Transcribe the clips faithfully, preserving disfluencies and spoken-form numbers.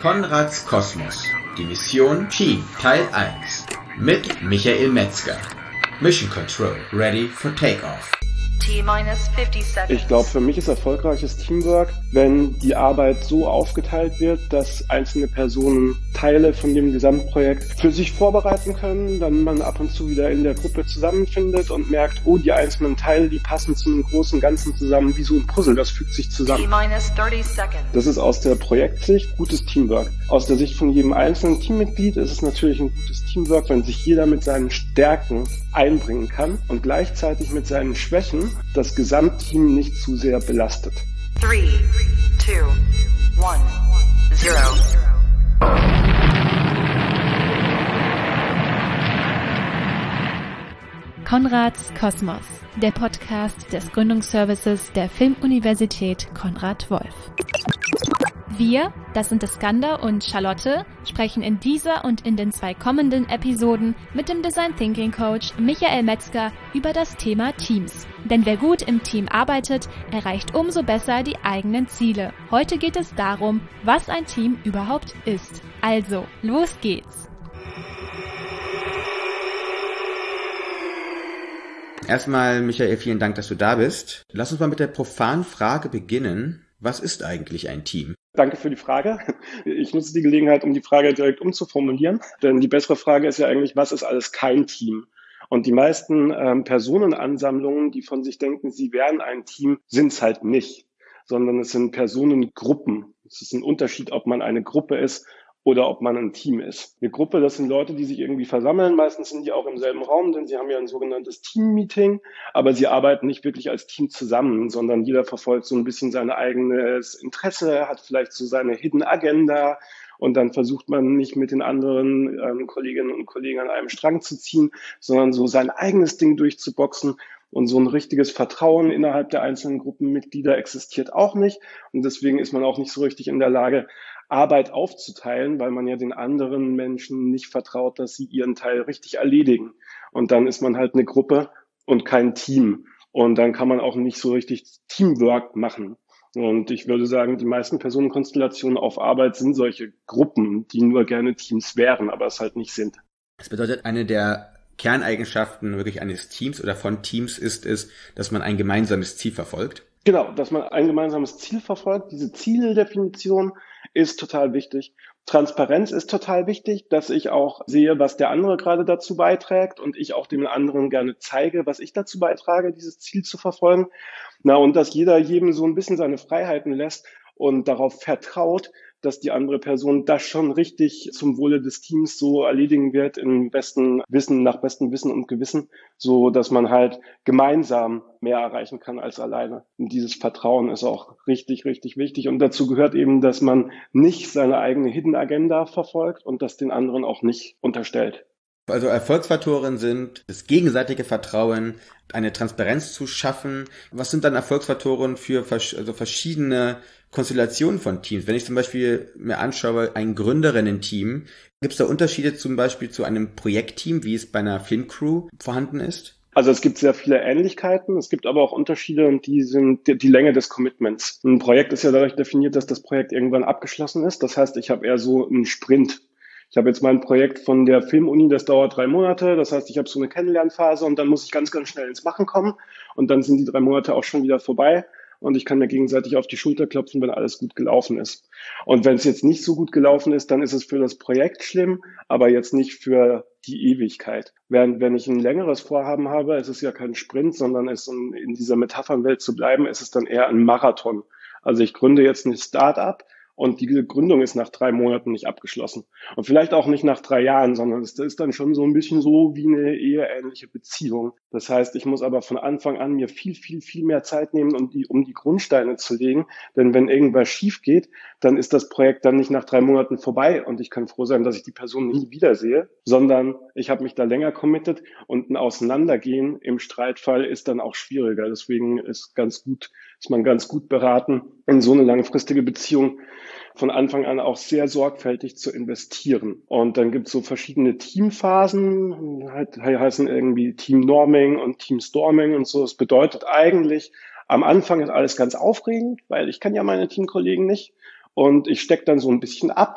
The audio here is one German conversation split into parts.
Konrads Kosmos. Die Mission Team Teil eins mit Michael Metzger. Mission Control ready for takeoff. Ich glaube, für mich ist erfolgreiches Teamwork, wenn die Arbeit so aufgeteilt wird, dass einzelne Personen Teile von dem Gesamtprojekt für sich vorbereiten können, dann man ab und zu wieder in der Gruppe zusammenfindet und merkt, oh, die einzelnen Teile, die passen zu einem großen Ganzen zusammen, wie so ein Puzzle, das fügt sich zusammen. Das ist aus der Projektsicht gutes Teamwork. Aus der Sicht von jedem einzelnen Teammitglied ist es natürlich ein gutes Teamwork, wenn sich jeder mit seinen Stärken einbringen kann und gleichzeitig mit seinen Schwächen das Gesamtteam nicht zu sehr belastet. Three, two, one, zero. Konrads Kosmos, der Podcast des Gründungsservices der Filmuniversität Konrad Wolf. Wir, das sind Iskander und Charlotte, sprechen in dieser und in den zwei kommenden Episoden mit dem Design Thinking Coach Michael Metzger über das Thema Teams. Denn wer gut im Team arbeitet, erreicht umso besser die eigenen Ziele. Heute geht es darum, was ein Team überhaupt ist. Also, los geht's! Erstmal, Michael, vielen Dank, dass du da bist. Lass uns mal mit der profanen Frage beginnen. Was ist eigentlich ein Team? Danke für die Frage. Ich nutze die Gelegenheit, um die Frage direkt umzuformulieren. Denn die bessere Frage ist ja eigentlich, was ist alles kein Team? Und die meisten ähm, Personenansammlungen, die von sich denken, sie wären ein Team, sind es halt nicht. Sondern es sind Personengruppen. Es ist ein Unterschied, ob man eine Gruppe ist oder ob man ein Team ist. Eine Gruppe, das sind Leute, die sich irgendwie versammeln. Meistens sind die auch im selben Raum, denn sie haben ja ein sogenanntes Team-Meeting. Aber sie arbeiten nicht wirklich als Team zusammen, sondern jeder verfolgt so ein bisschen sein eigenes Interesse, hat vielleicht so seine Hidden Agenda. Und dann versucht man nicht mit den anderen ähm, Kolleginnen und Kollegen an einem Strang zu ziehen, sondern so sein eigenes Ding durchzuboxen. Und so ein richtiges Vertrauen innerhalb der einzelnen Gruppenmitglieder existiert auch nicht. Und deswegen ist man auch nicht so richtig in der Lage, Arbeit aufzuteilen, weil man ja den anderen Menschen nicht vertraut, dass sie ihren Teil richtig erledigen. Und dann ist man halt eine Gruppe und kein Team. Und dann kann man auch nicht so richtig Teamwork machen. Und ich würde sagen, die meisten Personenkonstellationen auf Arbeit sind solche Gruppen, die nur gerne Teams wären, aber es halt nicht sind. Das bedeutet, eine der Kerneigenschaften wirklich eines Teams oder von Teams ist es, dass man ein gemeinsames Ziel verfolgt. Genau, dass man ein gemeinsames Ziel verfolgt. Diese Zieldefinition ist total wichtig. Transparenz ist total wichtig, dass ich auch sehe, was der andere gerade dazu beiträgt und ich auch dem anderen gerne zeige, was ich dazu beitrage, dieses Ziel zu verfolgen. Na, und dass jeder jedem so ein bisschen seine Freiheiten lässt und darauf vertraut, dass die andere Person das schon richtig zum Wohle des Teams so erledigen wird, im besten Wissen, nach bestem Wissen und Gewissen, so dass man halt gemeinsam mehr erreichen kann als alleine. Und dieses Vertrauen ist auch richtig, richtig wichtig. Und dazu gehört eben, dass man nicht seine eigene Hidden Agenda verfolgt und das den anderen auch nicht unterstellt. Also Erfolgsfaktoren sind das gegenseitige Vertrauen, eine Transparenz zu schaffen. Was sind dann Erfolgsfaktoren für also verschiedene Konstellationen von Teams? Wenn ich zum Beispiel mir anschaue, ein Gründerinnen-Team, gibt es da Unterschiede zum Beispiel zu einem Projektteam, wie es bei einer Filmcrew vorhanden ist? Also es gibt sehr viele Ähnlichkeiten, es gibt aber auch Unterschiede und die sind die, die Länge des Commitments. Ein Projekt ist ja dadurch definiert, dass das Projekt irgendwann abgeschlossen ist. Das heißt, ich habe eher so einen Sprint. Ich habe jetzt mein Projekt von der Filmuni, das dauert drei Monate. Das heißt, ich habe so eine Kennenlernphase und dann muss ich ganz, ganz schnell ins Machen kommen. Und dann sind die drei Monate auch schon wieder vorbei. Und ich kann mir gegenseitig auf die Schulter klopfen, wenn alles gut gelaufen ist. Und wenn es jetzt nicht so gut gelaufen ist, dann ist es für das Projekt schlimm, aber jetzt nicht für die Ewigkeit. Während wenn ich ein längeres Vorhaben habe, ist es ja kein Sprint, sondern es, um in dieser Metaphernwelt zu bleiben, ist es dann eher ein Marathon. Also ich gründe jetzt ein Start-up. Und die Gründung ist nach drei Monaten nicht abgeschlossen. Und vielleicht auch nicht nach drei Jahren, sondern es ist dann schon so ein bisschen so wie eine eheähnliche Beziehung. Das heißt, ich muss aber von Anfang an mir viel, viel, viel mehr Zeit nehmen, um die, um die Grundsteine zu legen. Denn wenn irgendwas schief geht, dann ist das Projekt dann nicht nach drei Monaten vorbei und ich kann froh sein, dass ich die Person nie wiedersehe, sondern ich habe mich da länger committed und ein Auseinandergehen im Streitfall ist dann auch schwieriger. Deswegen ist ganz gut, ist man ganz gut beraten, in so eine langfristige Beziehung von Anfang an auch sehr sorgfältig zu investieren. Und dann gibt es so verschiedene Teamphasen, halt, heißen irgendwie Team Norming und Team Storming und so. Das bedeutet eigentlich, am Anfang ist alles ganz aufregend, weil ich kenne ja meine Teamkollegen nicht und ich stecke dann so ein bisschen ab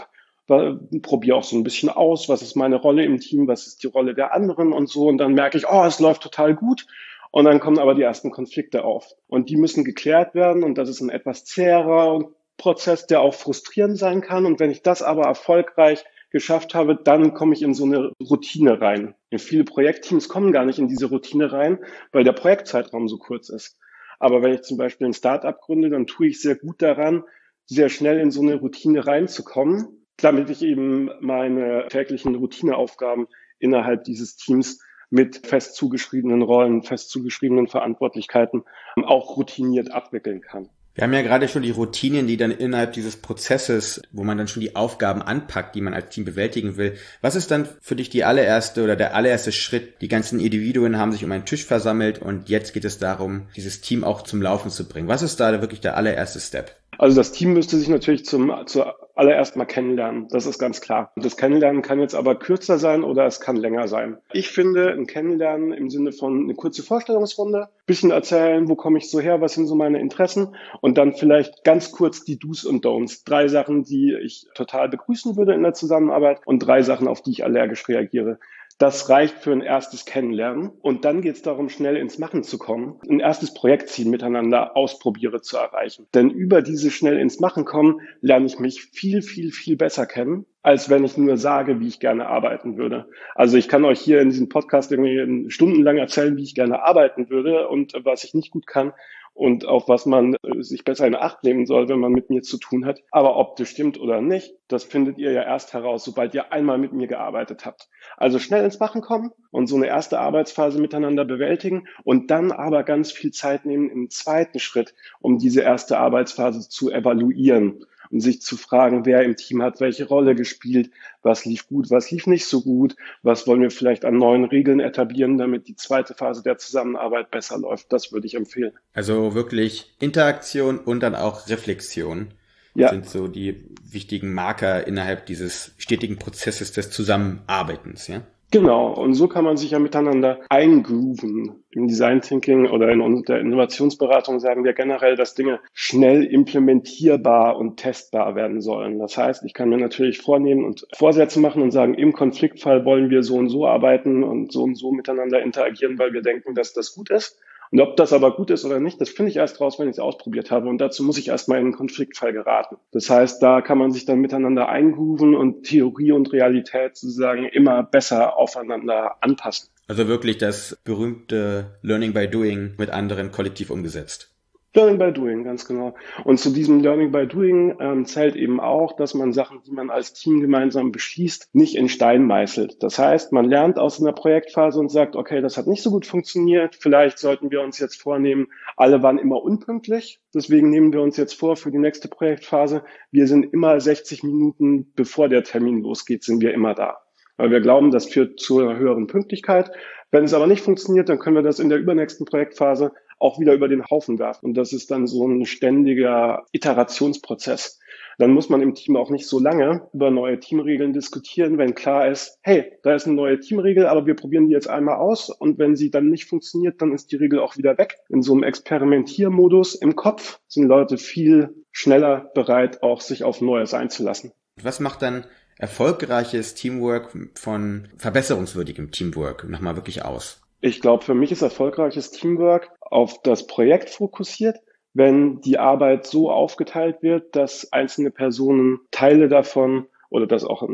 probiere auch so ein bisschen aus, was ist meine Rolle im Team, was ist die Rolle der anderen und so. Und dann merke ich, oh, es läuft total gut. Und dann kommen aber die ersten Konflikte auf. Und die müssen geklärt werden. Und das ist ein etwas zäherer Prozess, der auch frustrierend sein kann. Und wenn ich das aber erfolgreich geschafft habe, dann komme ich in so eine Routine rein. Und viele Projektteams kommen gar nicht in diese Routine rein, weil der Projektzeitraum so kurz ist. Aber wenn ich zum Beispiel ein Startup gründe, dann tue ich sehr gut daran, sehr schnell in so eine Routine reinzukommen, damit ich eben meine täglichen Routineaufgaben innerhalb dieses Teams mit fest zugeschriebenen Rollen, fest zugeschriebenen Verantwortlichkeiten auch routiniert abwickeln kann. Wir haben ja gerade schon die Routinen, die dann innerhalb dieses Prozesses, wo man dann schon die Aufgaben anpackt, die man als Team bewältigen will. Was ist dann für dich die allererste oder der allererste Schritt? Die ganzen Individuen haben sich um einen Tisch versammelt und jetzt geht es darum, dieses Team auch zum Laufen zu bringen. Was ist da wirklich der allererste Step? Also das Team müsste sich natürlich zum zuallererst mal kennenlernen, das ist ganz klar. Das Kennenlernen kann jetzt aber kürzer sein oder es kann länger sein. Ich finde ein Kennenlernen im Sinne von eine kurze Vorstellungsrunde, bisschen erzählen, wo komme ich so her, was sind so meine Interessen und dann vielleicht ganz kurz die Do's und Don'ts. Drei Sachen, die ich total begrüßen würde in der Zusammenarbeit und drei Sachen, auf die ich allergisch reagiere. Das reicht für ein erstes Kennenlernen und dann geht es darum, schnell ins Machen zu kommen, ein erstes Projektziel miteinander ausprobiere zu erreichen. Denn über diese schnell ins Machen kommen, lerne ich mich viel, viel, viel besser kennen, als wenn ich nur sage, wie ich gerne arbeiten würde. Also ich kann euch hier in diesem Podcast irgendwie stundenlang erzählen, wie ich gerne arbeiten würde und was ich nicht gut kann und auf was man sich besser in Acht nehmen soll, wenn man mit mir zu tun hat. Aber ob das stimmt oder nicht, das findet ihr ja erst heraus, sobald ihr einmal mit mir gearbeitet habt. Also schnell ins Machen kommen und so eine erste Arbeitsphase miteinander bewältigen und dann aber ganz viel Zeit nehmen im zweiten Schritt, um diese erste Arbeitsphase zu evaluieren und sich zu fragen, wer im Team hat welche Rolle gespielt, was lief gut, was lief nicht so gut, was wollen wir vielleicht an neuen Regeln etablieren, damit die zweite Phase der Zusammenarbeit besser läuft. Das würde ich empfehlen. Also wirklich Interaktion und dann auch Reflexion. Ja. Sind so die wichtigen Marker innerhalb dieses stetigen Prozesses des Zusammenarbeitens, ja? Genau, und so kann man sich ja miteinander eingrooven. Im Design Thinking oder in der Innovationsberatung sagen wir generell, dass Dinge schnell implementierbar und testbar werden sollen. Das heißt, ich kann mir natürlich vornehmen und Vorsätze machen und sagen, im Konfliktfall wollen wir so und so arbeiten und so und so miteinander interagieren, weil wir denken, dass das gut ist. Und ob das aber gut ist oder nicht, das finde ich erst raus, wenn ich es ausprobiert habe. Und dazu muss ich erstmal in einen Konfliktfall geraten. Das heißt, da kann man sich dann miteinander eingrooven und Theorie und Realität sozusagen immer besser aufeinander anpassen. Also wirklich das berühmte Learning by Doing mit anderen kollektiv umgesetzt. Learning by Doing, ganz genau. Und zu diesem Learning by Doing ähm, zählt eben auch, dass man Sachen, die man als Team gemeinsam beschließt, nicht in Stein meißelt. Das heißt, man lernt aus einer Projektphase und sagt, okay, das hat nicht so gut funktioniert, vielleicht sollten wir uns jetzt vornehmen, alle waren immer unpünktlich, deswegen nehmen wir uns jetzt vor für die nächste Projektphase, wir sind immer sechzig Minuten, bevor der Termin losgeht, sind wir immer da. Weil wir glauben, das führt zu einer höheren Pünktlichkeit. Wenn es aber nicht funktioniert, dann können wir das in der übernächsten Projektphase auch wieder über den Haufen werfen. Und das ist dann so ein ständiger Iterationsprozess. Dann muss man im Team auch nicht so lange über neue Teamregeln diskutieren, wenn klar ist, hey, da ist eine neue Teamregel, aber wir probieren die jetzt einmal aus. Und wenn sie dann nicht funktioniert, dann ist die Regel auch wieder weg. In so einem Experimentiermodus im Kopf sind Leute viel schneller bereit, auch sich auf Neues einzulassen. Was macht dann erfolgreiches Teamwork von verbesserungswürdigem Teamwork nochmal wirklich aus? Ich glaube, für mich ist erfolgreiches Teamwork auf das Projekt fokussiert, wenn die Arbeit so aufgeteilt wird, dass einzelne Personen Teile davon oder dass auch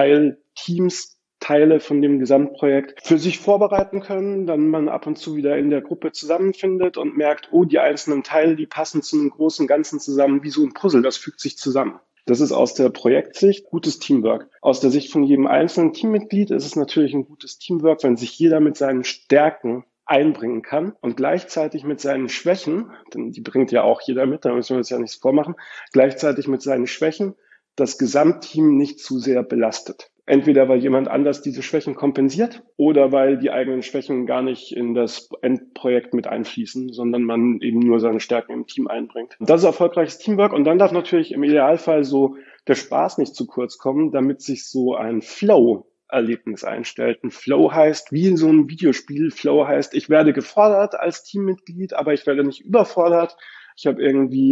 Teilteams Teile von dem Gesamtprojekt für sich vorbereiten können, dann man ab und zu wieder in der Gruppe zusammenfindet und merkt, oh, die einzelnen Teile, die passen zu einem großen Ganzen zusammen, wie so ein Puzzle, das fügt sich zusammen. Das ist aus der Projektsicht gutes Teamwork. Aus der Sicht von jedem einzelnen Teammitglied ist es natürlich ein gutes Teamwork, wenn sich jeder mit seinen Stärken einbringen kann und gleichzeitig mit seinen Schwächen, denn die bringt ja auch jeder mit, da müssen wir uns ja nichts vormachen, gleichzeitig mit seinen Schwächen das Gesamtteam nicht zu sehr belastet. Entweder weil jemand anders diese Schwächen kompensiert oder weil die eigenen Schwächen gar nicht in das Endprojekt mit einfließen, sondern man eben nur seine Stärken im Team einbringt. Das ist erfolgreiches Teamwork und dann darf natürlich im Idealfall so der Spaß nicht zu kurz kommen, damit sich so ein Flow-Erlebnis einstellt. Ein Flow heißt, wie in so einem Videospiel, Flow heißt, ich werde gefordert als Teammitglied, aber ich werde nicht überfordert. Ich habe irgendwie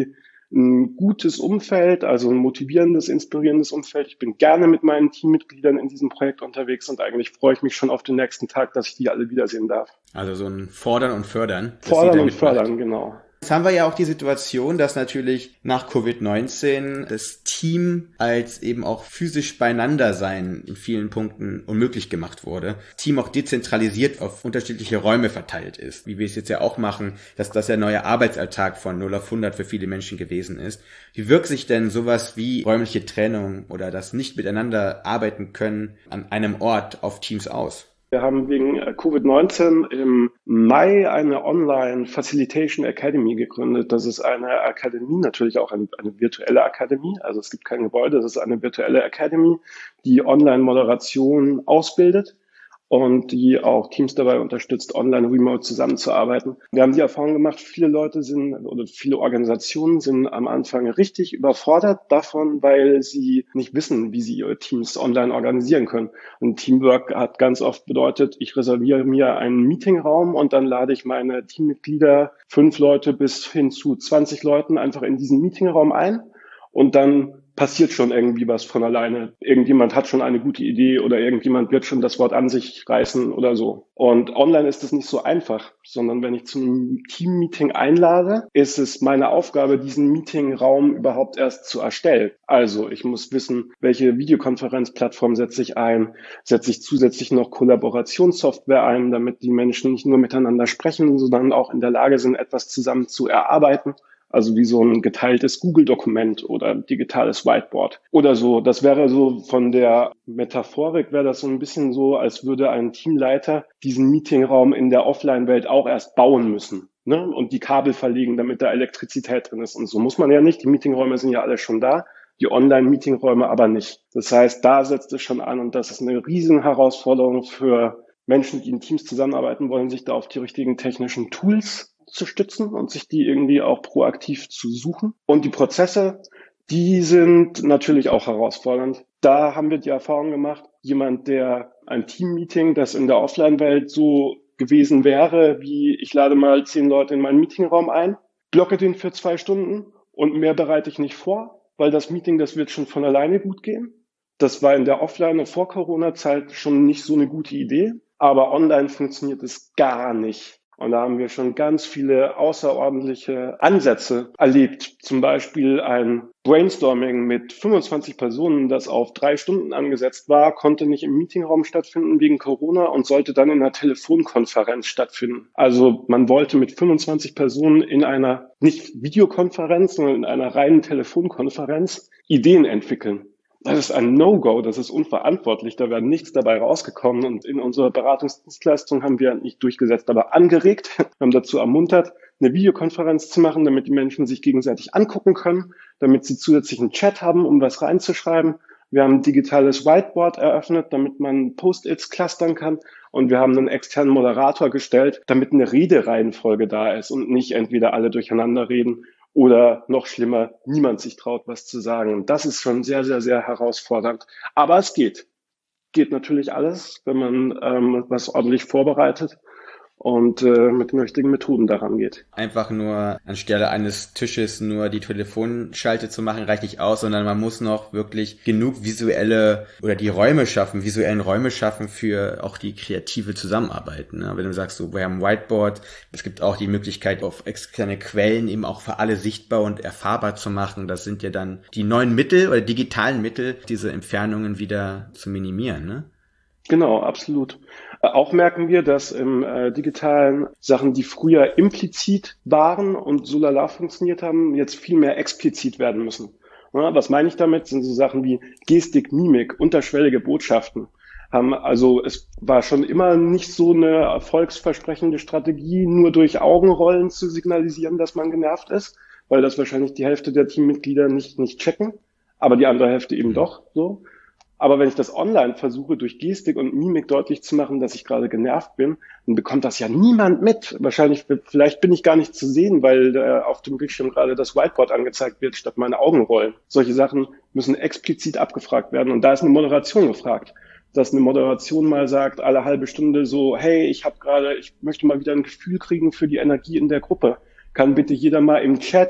ein gutes Umfeld, also ein motivierendes, inspirierendes Umfeld. Ich bin gerne mit meinen Teammitgliedern in diesem Projekt unterwegs und eigentlich freue ich mich schon auf den nächsten Tag, dass ich die alle wiedersehen darf. Also so ein Fordern und Fördern. Fordern und Fördern, genau. Jetzt haben wir ja auch die Situation, dass natürlich nach Covid neunzehn das Team als eben auch physisch beieinander sein in vielen Punkten unmöglich gemacht wurde. Das Team auch dezentralisiert auf unterschiedliche Räume verteilt ist, wie wir es jetzt ja auch machen, dass das der neue Arbeitsalltag von null auf hundert für viele Menschen gewesen ist. Wie wirkt sich denn sowas wie räumliche Trennung oder das nicht miteinander arbeiten können an einem Ort auf Teams aus? Wir haben wegen Covid neunzehn im Mai eine Online Facilitation Academy gegründet. Das ist eine Akademie, natürlich auch eine, eine virtuelle Akademie. Also es gibt kein Gebäude, das ist eine virtuelle Academy, die Online-Moderation ausbildet und die auch Teams dabei unterstützt, online remote zusammenzuarbeiten. Wir haben die Erfahrung gemacht, viele Leute sind oder viele Organisationen sind am Anfang richtig überfordert davon, weil sie nicht wissen, wie sie ihre Teams online organisieren können. Und Teamwork hat ganz oft bedeutet, ich reserviere mir einen Meetingraum und dann lade ich meine Teammitglieder, fünf Leute bis hin zu zwanzig Leuten einfach in diesen Meetingraum ein und dann passiert schon irgendwie was von alleine. Irgendjemand hat schon eine gute Idee oder irgendjemand wird schon das Wort an sich reißen oder so. Und online ist es nicht so einfach, sondern wenn ich zu einem Team-Meeting einlade, ist es meine Aufgabe, diesen Meetingraum überhaupt erst zu erstellen. Also ich muss wissen, welche Videokonferenzplattform setze ich ein, setze ich zusätzlich noch Kollaborationssoftware ein, damit die Menschen nicht nur miteinander sprechen, sondern auch in der Lage sind, etwas zusammen zu erarbeiten. Also wie so ein geteiltes Google-Dokument oder digitales Whiteboard oder so. Das wäre so von der Metaphorik, wäre das so ein bisschen so, als würde ein Teamleiter diesen Meetingraum in der Offline-Welt auch erst bauen müssen, ne? Und die Kabel verlegen, damit da Elektrizität drin ist. Und so muss man ja nicht. Die Meetingräume sind ja alle schon da, die Online-Meetingräume aber nicht. Das heißt, da setzt es schon an und das ist eine riesen Herausforderung für Menschen, die in Teams zusammenarbeiten wollen, sich da auf die richtigen technischen Tools zu stützen und sich die irgendwie auch proaktiv zu suchen. Und die Prozesse, die sind natürlich auch herausfordernd. Da haben wir die Erfahrung gemacht, jemand, der ein Team-Meeting, das in der Offline-Welt so gewesen wäre, wie ich lade mal zehn Leute in meinen Meetingraum ein, blocke den für zwei Stunden und mehr bereite ich nicht vor, weil das Meeting, das wird schon von alleine gut gehen. Das war in der Offline- und vor Corona-Zeit schon nicht so eine gute Idee, aber online funktioniert es gar nicht. Und da haben wir schon ganz viele außerordentliche Ansätze erlebt. Zum Beispiel ein Brainstorming mit fünfundzwanzig Personen, das auf drei Stunden angesetzt war, konnte nicht im Meetingraum stattfinden wegen Corona und sollte dann in einer Telefonkonferenz stattfinden. Also man wollte mit fünfundzwanzig Personen in einer nicht Videokonferenz, sondern in einer reinen Telefonkonferenz Ideen entwickeln. Das ist ein No-Go, das ist unverantwortlich, da wäre nichts dabei rausgekommen und in unserer Beratungsdienstleistung haben wir nicht durchgesetzt, aber angeregt, haben dazu ermuntert, eine Videokonferenz zu machen, damit die Menschen sich gegenseitig angucken können, damit sie zusätzlich einen Chat haben, um was reinzuschreiben. Wir haben ein digitales Whiteboard eröffnet, damit man Post-its clustern kann und wir haben einen externen Moderator gestellt, damit eine Redereihenfolge da ist und nicht entweder alle durcheinander reden oder noch schlimmer, niemand sich traut, was zu sagen. Und das ist schon sehr, sehr, sehr herausfordernd. Aber es geht. Geht natürlich alles, wenn man ähm, was ordentlich vorbereitet und äh, mit den richtigen Methoden daran geht. Einfach nur anstelle eines Tisches nur die Telefonschalte zu machen, reicht nicht aus, sondern man muss noch wirklich genug visuelle oder die Räume schaffen, visuellen Räume schaffen für auch die kreative Zusammenarbeit. Ne? Wenn du sagst, so, wir haben ein Whiteboard, es gibt auch die Möglichkeit, auf externe Quellen eben auch für alle sichtbar und erfahrbar zu machen. Das sind ja dann die neuen Mittel oder digitalen Mittel, diese Entfernungen wieder zu minimieren, ne? Genau, absolut. Auch merken wir, dass im äh, digitalen Sachen, die früher implizit waren und so lala funktioniert haben, jetzt viel mehr explizit werden müssen. Ja, was meine ich damit? Sind so Sachen wie Gestik, Mimik, unterschwellige Botschaften. Haben also es war schon immer nicht so eine erfolgsversprechende Strategie, nur durch Augenrollen zu signalisieren, dass man genervt ist, weil das wahrscheinlich die Hälfte der Teammitglieder nicht nicht checken, aber die andere Hälfte eben doch so. Aber wenn ich das online versuche, durch Gestik und Mimik deutlich zu machen, dass ich gerade genervt bin, dann bekommt das ja niemand mit. Wahrscheinlich, vielleicht bin ich gar nicht zu sehen, weil äh, auf dem Bildschirm gerade das Whiteboard angezeigt wird, statt meine Augenrollen. Solche Sachen müssen explizit abgefragt werden. Und da ist eine Moderation gefragt. Dass eine Moderation mal sagt, alle halbe Stunde so, hey, ich habe gerade, ich möchte mal wieder ein Gefühl kriegen für die Energie in der Gruppe. Kann bitte jeder mal im Chat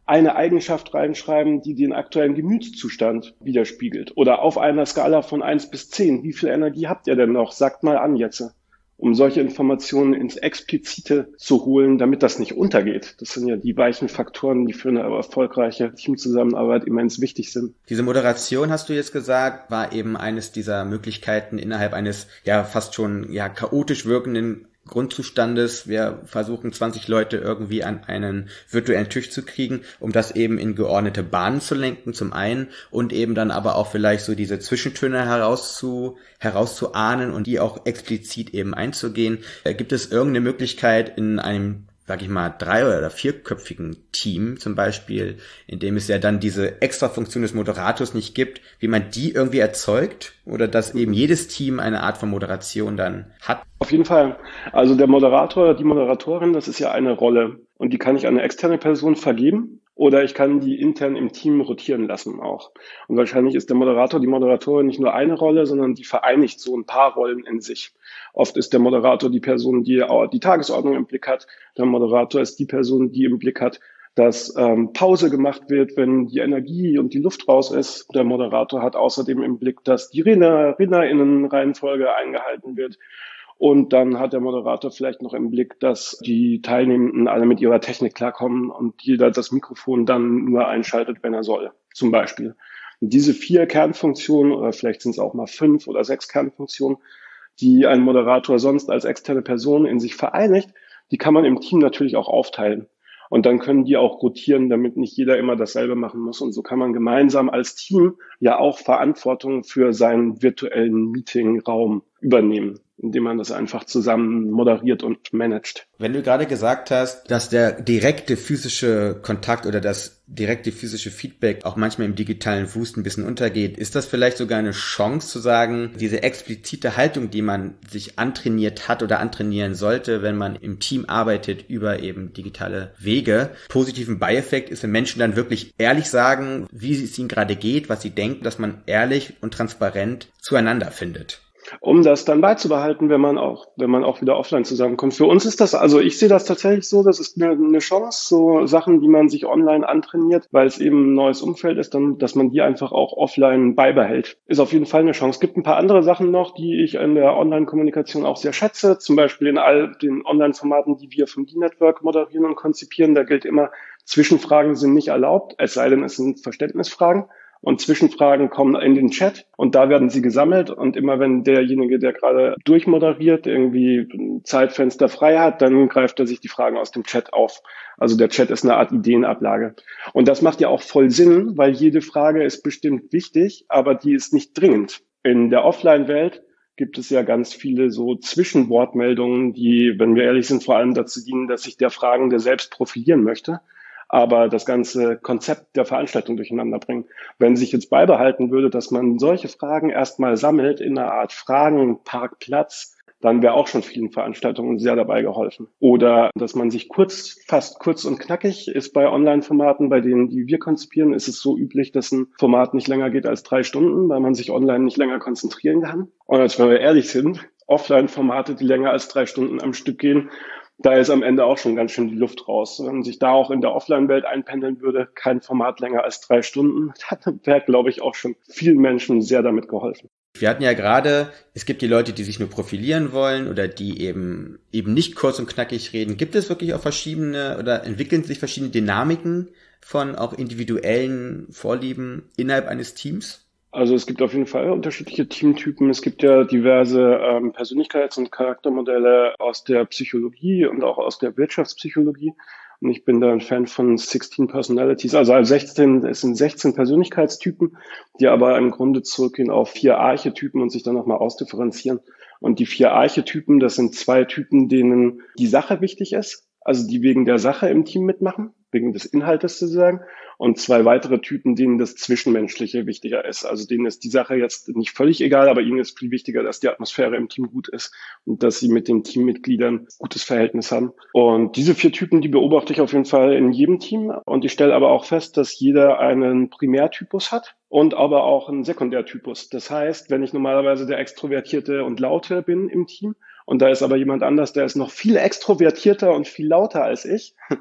eine Eigenschaft reinschreiben, die den aktuellen Gemütszustand widerspiegelt. Oder auf einer Skala von eins bis zehn, wie viel Energie habt ihr denn noch? Sagt mal an jetzt, um solche Informationen ins Explizite zu holen, damit das nicht untergeht. Das sind ja die weichen Faktoren, die für eine erfolgreiche Teamzusammenarbeit immens wichtig sind. Diese Moderation, hast du jetzt gesagt, war eben eines dieser Möglichkeiten innerhalb eines ja fast schon ja chaotisch wirkenden Grundzustandes. Wir versuchen zwanzig Leute irgendwie an einen virtuellen Tisch zu kriegen, um das eben in geordnete Bahnen zu lenken, zum einen, und eben dann aber auch vielleicht so diese Zwischentöne herauszu, herauszuahnen und die auch explizit eben einzugehen. Gibt es irgendeine Möglichkeit in einem, sag ich mal, drei- oder vierköpfigen Team zum Beispiel, in dem es ja dann diese extra Funktion des Moderators nicht gibt, wie man die irgendwie erzeugt, oder dass eben jedes Team eine Art von Moderation dann hat? Auf jeden Fall. Also der Moderator, die Moderatorin, das ist ja eine Rolle und die kann ich an eine externe Person vergeben oder ich kann die intern im Team rotieren lassen auch. Und wahrscheinlich ist der Moderator, die Moderatorin nicht nur eine Rolle, sondern die vereinigt so ein paar Rollen in sich. Oft ist der Moderator die Person, die die Tagesordnung im Blick hat. Der Moderator ist die Person, die im Blick hat, dass ähm, Pause gemacht wird, wenn die Energie und die Luft raus ist. Der Moderator hat außerdem im Blick, dass die Redner, RednerInnen-Reihenfolge eingehalten wird. Und dann hat der Moderator vielleicht noch im Blick, dass die Teilnehmenden alle mit ihrer Technik klarkommen und jeder das Mikrofon dann nur einschaltet, wenn er soll, zum Beispiel. Und diese vier Kernfunktionen, oder vielleicht sind es auch mal fünf oder sechs Kernfunktionen, die ein Moderator sonst als externe Person in sich vereinigt, die kann man im Team natürlich auch aufteilen. Und dann können die auch rotieren, damit nicht jeder immer dasselbe machen muss. Und so kann man gemeinsam als Team ja auch Verantwortung für seinen virtuellen Meetingraum übernehmen, indem man das einfach zusammen moderiert und managt. Wenn du gerade gesagt hast, dass der direkte physische Kontakt oder das direkte physische Feedback auch manchmal im digitalen Wust ein bisschen untergeht, ist das vielleicht sogar eine Chance zu sagen, diese explizite Haltung, die man sich antrainiert hat oder antrainieren sollte, wenn man im Team arbeitet über eben digitale Wege, positiven Beieffekt ist, wenn Menschen dann wirklich ehrlich sagen, wie es ihnen gerade geht, was sie denken, dass man ehrlich und transparent zueinander findet. Um das dann beizubehalten, wenn man auch, wenn man auch wieder offline zusammenkommt. Für uns ist das, also ich sehe das tatsächlich so, das ist eine, eine Chance, so Sachen, die man sich online antrainiert, weil es eben ein neues Umfeld ist, dann, dass man die einfach auch offline beibehält. Ist auf jeden Fall eine Chance. Es gibt ein paar andere Sachen noch, die ich in der Online-Kommunikation auch sehr schätze, zum Beispiel in all den Online-Formaten, die wir vom D-Network moderieren und konzipieren. Da gilt immer, Zwischenfragen sind nicht erlaubt, es sei denn, es sind Verständnisfragen. Und Zwischenfragen kommen in den Chat und da werden sie gesammelt. Und immer wenn derjenige, der gerade durchmoderiert, irgendwie ein Zeitfenster frei hat, dann greift er sich die Fragen aus dem Chat auf. Also der Chat ist eine Art Ideenablage. Und das macht ja auch voll Sinn, weil jede Frage ist bestimmt wichtig, aber die ist nicht dringend. In der Offline-Welt gibt es ja ganz viele so Zwischenwortmeldungen, die, wenn wir ehrlich sind, vor allem dazu dienen, dass sich der Fragende selbst profilieren möchte, aber das ganze Konzept der Veranstaltung durcheinander bringen. Wenn sich jetzt beibehalten würde, dass man solche Fragen erstmal sammelt in einer Art Fragenparkplatz, dann wäre auch schon vielen Veranstaltungen sehr dabei geholfen. Oder dass man sich kurz, fast kurz und knackig ist bei Online-Formaten, bei denen, die wir konzipieren, ist es so üblich, dass ein Format nicht länger geht als drei Stunden, weil man sich online nicht länger konzentrieren kann. Und als wenn wir ehrlich sind, Offline-Formate, die länger als drei Stunden am Stück gehen, da ist am Ende auch schon ganz schön die Luft raus. Wenn man sich da auch in der Offline-Welt einpendeln würde, kein Format länger als drei Stunden, dann wäre, glaube ich, auch schon vielen Menschen sehr damit geholfen. Wir hatten ja gerade, es gibt die Leute, die sich nur profilieren wollen oder die eben eben nicht kurz und knackig reden. Gibt es wirklich auch verschiedene oder entwickeln sich verschiedene Dynamiken von auch individuellen Vorlieben innerhalb eines Teams? Also es gibt auf jeden Fall unterschiedliche Teamtypen. Es gibt ja diverse ähm, Persönlichkeits- und Charaktermodelle aus der Psychologie und auch aus der Wirtschaftspsychologie. Und ich bin da ein Fan von sixteen Personalities. Also sechzehn, es sind sechzehn Persönlichkeitstypen, die aber im Grunde zurückgehen auf vier Archetypen und sich dann nochmal ausdifferenzieren. Und die vier Archetypen, das sind zwei Typen, denen die Sache wichtig ist, also die wegen der Sache im Team mitmachen, wegen des Inhaltes sozusagen. Und zwei weitere Typen, denen das Zwischenmenschliche wichtiger ist. Also denen ist die Sache jetzt nicht völlig egal, aber ihnen ist viel wichtiger, dass die Atmosphäre im Team gut ist und dass sie mit den Teammitgliedern ein gutes Verhältnis haben. Und diese vier Typen, die beobachte ich auf jeden Fall in jedem Team. Und ich stelle aber auch fest, dass jeder einen Primärtypus hat und aber auch einen Sekundärtypus. Das heißt, wenn ich normalerweise der Extrovertierte und Laute bin im Team und da ist aber jemand anders, der ist noch viel extrovertierter und viel lauter als ich,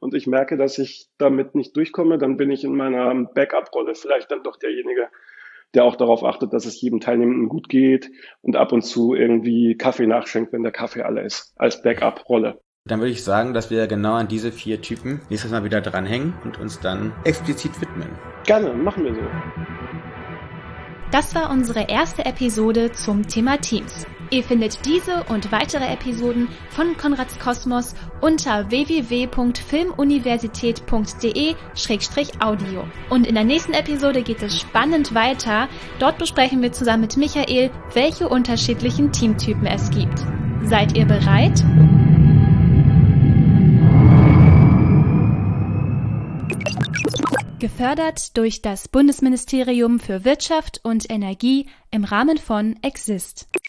und ich merke, dass ich damit nicht durchkomme, dann bin ich in meiner Backup-Rolle vielleicht dann doch derjenige, der auch darauf achtet, dass es jedem Teilnehmenden gut geht und ab und zu irgendwie Kaffee nachschenkt, wenn der Kaffee alle ist, als Backup-Rolle. Dann würde ich sagen, dass wir genau an diese vier Typen nächstes Mal wieder dranhängen und uns dann explizit widmen. Gerne, machen wir so. Das war unsere erste Episode zum Thema Teams. Ihr findet diese und weitere Episoden von Konrads Kosmos unter w w w punkt filmuniversität punkt d e slash audio. Und in der nächsten Episode geht es spannend weiter. Dort besprechen wir zusammen mit Michael, welche unterschiedlichen Teamtypen es gibt. Seid ihr bereit? Gefördert durch das Bundesministerium für Wirtschaft und Energie im Rahmen von Exist.